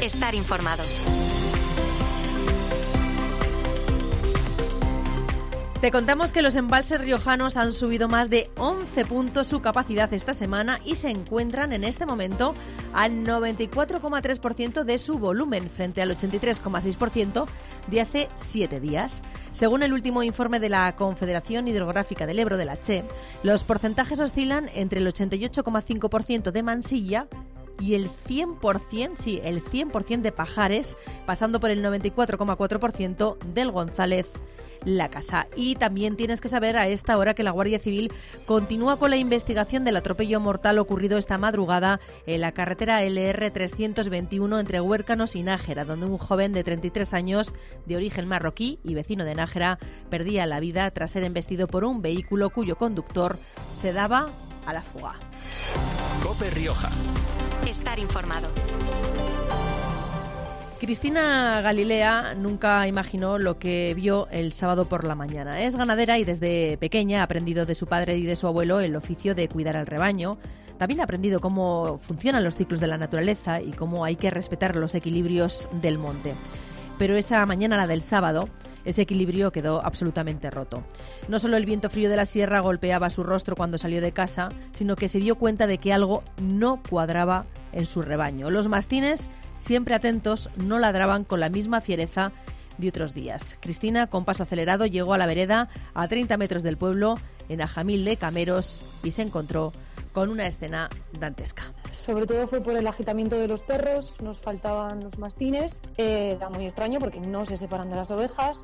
Estar informado. Te contamos que los embalses riojanos han subido más de 11 puntos su capacidad esta semana y se encuentran en este momento al 94,3% de su volumen, frente al 83,6% de hace 7 días. Según el último informe de la Confederación Hidrográfica del Ebro, de la CHE, los porcentajes oscilan entre el 88,5% de Mansilla y el 100%, sí, el 100% de Pajares, pasando por el 94,4% del González La Casa. Y también tienes que saber a esta hora que la Guardia Civil continúa con la investigación del atropello mortal ocurrido esta madrugada en la carretera LR 321 entre Huércanos y Nájera, donde un joven de 33 años de origen marroquí y vecino de Nájera perdía la vida tras ser embestido por un vehículo cuyo conductor se daba a la fuga. COPE Rioja. Estar informado. Cristina Galilea nunca imaginó lo que vio el sábado por la mañana. Es ganadera y desde pequeña ha aprendido de su padre y de su abuelo el oficio de cuidar al rebaño. También ha aprendido cómo funcionan los ciclos de la naturaleza y cómo hay que respetar los equilibrios del monte. Pero esa mañana, la del sábado, ese equilibrio quedó absolutamente roto. No solo el viento frío de la sierra golpeaba su rostro cuando salió de casa, sino que se dio cuenta de que algo no cuadraba en su rebaño. Los mastines, siempre atentos, no ladraban con la misma fiereza de otros días. Cristina, con paso acelerado, llegó a la vereda a 30 metros del pueblo, en Ajamil de Cameros, y se encontró con una escena dantesca. Sobre todo fue por el agitamiento de los perros, nos faltaban los mastines, era muy extraño porque no se separan de las ovejas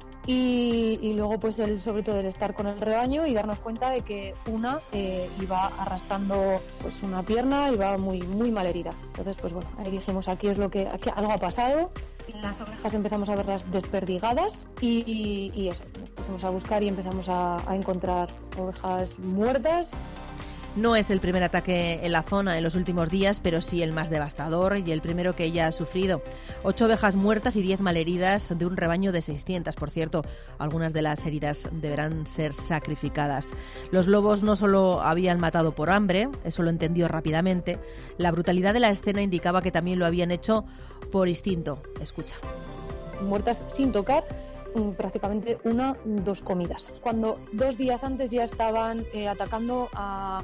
y luego pues sobre todo el estar con el rebaño y darnos cuenta de que una iba arrastrando pues una pierna, iba muy mal herida. Entonces pues bueno, ahí dijimos aquí algo ha pasado. Las ovejas empezamos a verlas desperdigadas y eso, nos pusimos a buscar y empezamos a encontrar ovejas muertas. No es el primer ataque en la zona en los últimos días, pero sí el más devastador y el primero que ella ha sufrido. 8 ovejas muertas y 10 malheridas de un rebaño de 600. Por cierto, algunas de las heridas deberán ser sacrificadas. Los lobos no solo habían matado por hambre, eso lo entendió rápidamente. La brutalidad de la escena indicaba que también lo habían hecho por instinto. Escucha. Muertas sin tocar, prácticamente 2 comidas. Cuando 2 días antes ya estaban atacando a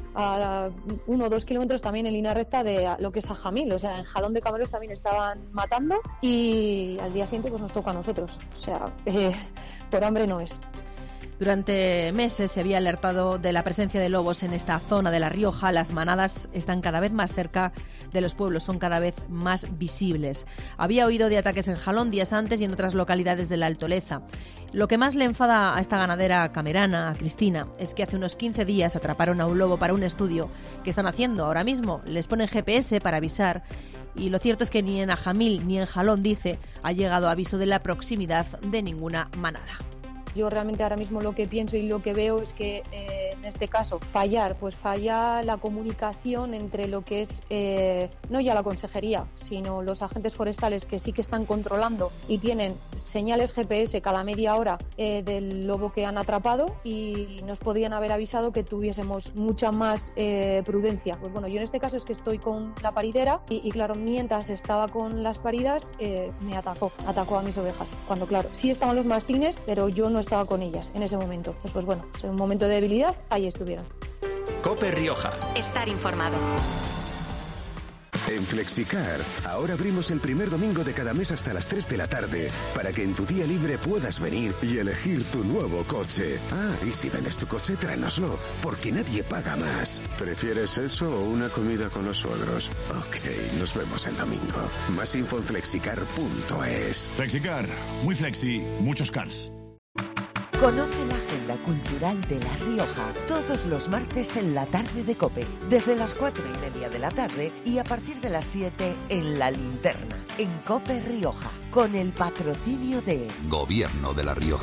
1 o 2 kilómetros también en línea recta de lo que es Ajamil, o sea, en Jalón de Cameros también estaban matando y al día siguiente pues nos toca a nosotros, o sea, por hambre no es. Durante meses se había alertado de la presencia de lobos en esta zona de La Rioja. Las manadas están cada vez más cerca de los pueblos, son cada vez más visibles. Había oído de ataques en Jalón días antes y en otras localidades de la Altoleza. Lo que más le enfada a esta ganadera camerana, a Cristina, es que hace unos 15 días atraparon a un lobo para un estudio que están haciendo ahora mismo. Les ponen GPS para avisar y lo cierto es que ni en Ajamil ni en Jalón, dice, ha llegado aviso de la proximidad de ninguna manada. Yo realmente ahora mismo lo que pienso y lo que veo es que en este caso falla la comunicación entre lo que es no ya la consejería, sino los agentes forestales que sí que están controlando y tienen señales GPS cada media hora del lobo que han atrapado y nos podían haber avisado que tuviésemos mucha más prudencia. Pues bueno, yo en este caso es que estoy con la paridera y claro, mientras estaba con las paridas me atacó a mis ovejas. Cuando claro, sí estaban los mastines, pero yo no estaba con ellas en ese momento. Pues bueno, en un momento de debilidad, ahí estuvieron. COPE Rioja. Estar informado. En Flexicar, ahora abrimos el primer domingo de cada mes hasta las 3 de la tarde, para que en tu día libre puedas venir y elegir tu nuevo coche. Ah, y si vendes tu coche, tráenoslo, porque nadie paga más. ¿Prefieres eso o una comida con los suegros? Ok, nos vemos el domingo. Más info en flexicar.es. Flexicar, muy flexi, muchos cars. Conoce la agenda cultural de La Rioja todos los martes en la tarde de COPE, desde las 4:30 de la tarde y a partir de las 7 en La Linterna, en COPE Rioja, con el patrocinio de Gobierno de La Rioja.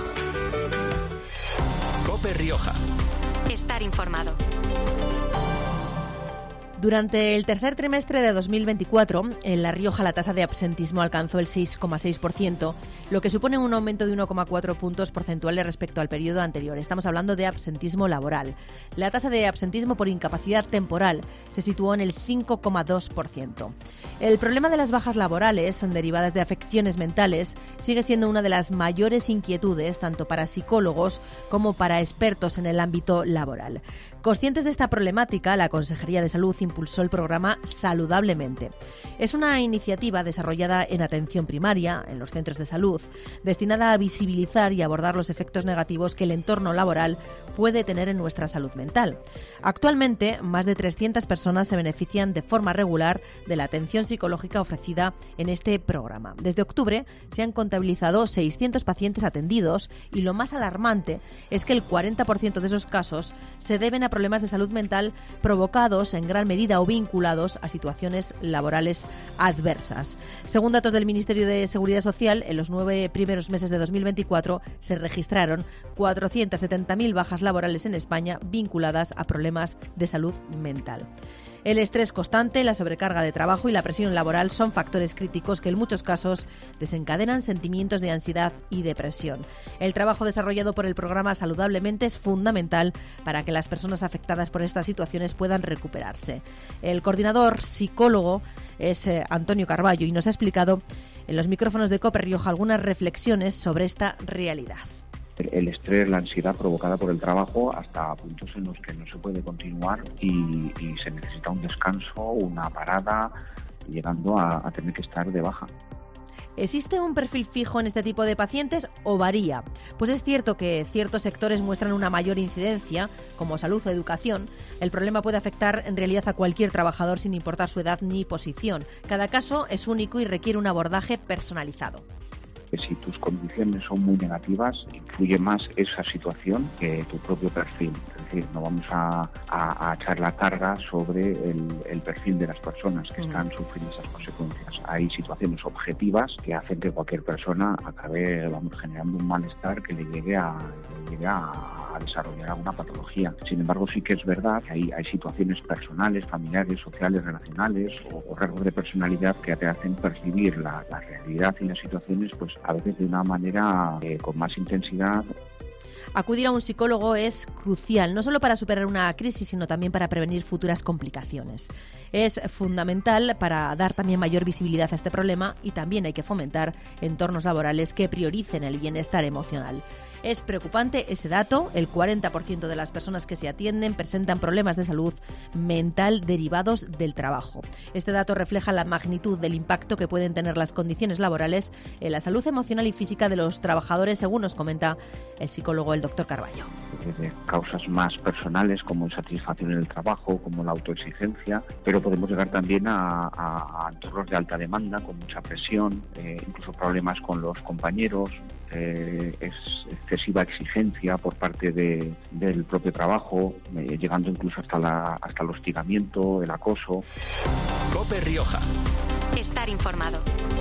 COPE Rioja. Estar informado. Durante el tercer trimestre de 2024, en La Rioja la tasa de absentismo alcanzó el 6,6%, lo que supone un aumento de 1,4 puntos porcentuales respecto al periodo anterior. Estamos hablando de absentismo laboral. La tasa de absentismo por incapacidad temporal se situó en el 5,2%. El problema de las bajas laborales derivadas de afecciones mentales sigue siendo una de las mayores inquietudes tanto para psicólogos como para expertos en el ámbito laboral. Conscientes de esta problemática, la Consejería de Salud impulsó el programa Saludablemente. Es una iniciativa desarrollada en atención primaria, en los centros de salud, destinada a visibilizar y abordar los efectos negativos que el entorno laboral puede tener en nuestra salud mental. Actualmente, más de 300 personas se benefician de forma regular de la atención psicológica ofrecida en este programa. Desde octubre se han contabilizado 600 pacientes atendidos y lo más alarmante es que el 40% de esos casos se deben a problemas de salud mental provocados en gran medida o vinculados a situaciones laborales adversas. Según datos del Ministerio de Seguridad Social, en los 9 primeros meses de 2024 se registraron 470.000 bajas laborales en España vinculadas a problemas de salud mental. El estrés constante, la sobrecarga de trabajo y la presión laboral son factores críticos que en muchos casos desencadenan sentimientos de ansiedad y depresión. El trabajo desarrollado por el programa Saludablemente es fundamental para que las personas afectadas por estas situaciones puedan recuperarse. El coordinador psicólogo es Antonio Carballo y nos ha explicado en los micrófonos de COPE Rioja algunas reflexiones sobre esta realidad. El estrés, la ansiedad provocada por el trabajo hasta puntos en los que no se puede continuar y se necesita un descanso, una parada, llegando a tener que estar de baja. ¿Existe un perfil fijo en este tipo de pacientes o varía? Pues es cierto que ciertos sectores muestran una mayor incidencia, como salud o educación. El problema puede afectar en realidad a cualquier trabajador sin importar su edad ni posición. Cada caso es único y requiere un abordaje personalizado. Si tus condiciones son muy negativas, influye más esa situación que tu propio perfil. Es decir, no vamos a echar la carga sobre el perfil de las personas que están sufriendo esas consecuencias. Hay situaciones objetivas que hacen que cualquier persona acabe generando un malestar que le llegue a desarrollar alguna patología. Sin embargo, sí que es verdad que hay situaciones personales, familiares, sociales, relacionales o rasgos de personalidad que te hacen percibir la realidad y las situaciones pues a veces de una manera con más intensidad. Acudir a un psicólogo es crucial, no solo para superar una crisis, sino también para prevenir futuras complicaciones. Es fundamental para dar también mayor visibilidad a este problema y también hay que fomentar entornos laborales que prioricen el bienestar emocional. Es preocupante ese dato, el 40% de las personas que se atienden presentan problemas de salud mental derivados del trabajo. Este dato refleja la magnitud del impacto que pueden tener las condiciones laborales en la salud emocional y física de los trabajadores, según nos comenta el psicólogo, el doctor Carballo. Desde causas más personales como insatisfacción en el trabajo, como la autoexigencia, pero podemos llegar también a entornos de alta demanda, con mucha presión, incluso problemas con los compañeros, excesiva exigencia por parte del propio trabajo, llegando incluso hasta el hostigamiento, el acoso. COPE Rioja. Estar informado.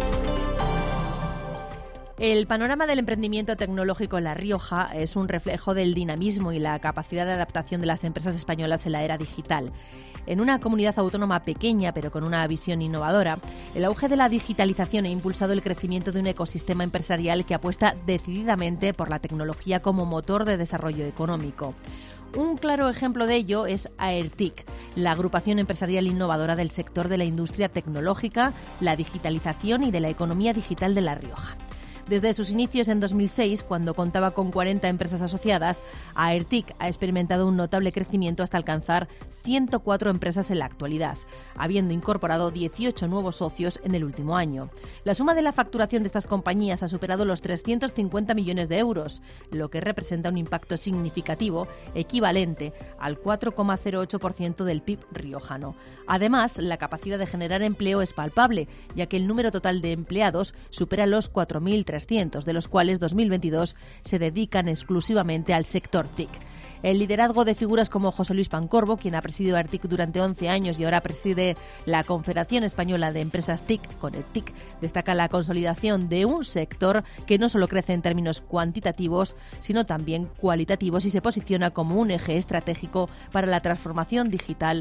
El panorama del emprendimiento tecnológico en La Rioja es un reflejo del dinamismo y la capacidad de adaptación de las empresas españolas en la era digital. En una comunidad autónoma pequeña pero con una visión innovadora, el auge de la digitalización ha impulsado el crecimiento de un ecosistema empresarial que apuesta decididamente por la tecnología como motor de desarrollo económico. Un claro ejemplo de ello es Aertic, la agrupación empresarial innovadora del sector de la industria tecnológica, la digitalización y de la economía digital de La Rioja. Desde sus inicios en 2006, cuando contaba con 40 empresas asociadas, Aertic ha experimentado un notable crecimiento hasta alcanzar 104 empresas en la actualidad, habiendo incorporado 18 nuevos socios en el último año. La suma de la facturación de estas compañías ha superado los 350 millones de euros, lo que representa un impacto significativo equivalente al 4,08% del PIB riojano. Además, la capacidad de generar empleo es palpable, ya que el número total de empleados supera los 4.300, de los cuales 2.022 se dedican exclusivamente al sector TIC. El liderazgo de figuras como José Luis Pancorbo, quien ha presidido Aertic durante 11 años y ahora preside la Confederación Española de Empresas TIC, Conectic, destaca la consolidación de un sector que no solo crece en términos cuantitativos, sino también cualitativos y se posiciona como un eje estratégico para la transformación digital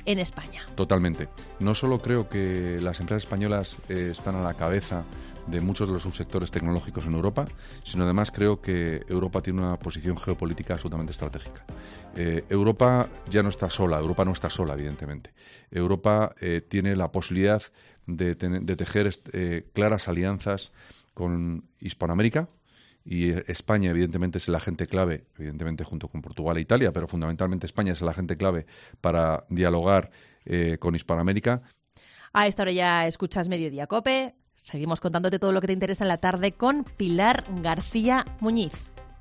en España. Totalmente. No solo creo que las empresas españolas están a la cabeza de muchos de los subsectores tecnológicos en Europa, sino además creo que Europa tiene una posición geopolítica absolutamente estratégica. Europa ya no está sola, Europa no está sola, evidentemente. Europa tiene la posibilidad de tejer claras alianzas con Hispanoamérica, y España evidentemente es el agente clave, evidentemente junto con Portugal e Italia, pero fundamentalmente España es el agente clave para dialogar con Hispanoamérica. A esta hora ya escuchas Mediodía COPE. Seguimos contándote todo lo que te interesa en la tarde con Pilar García Muñiz.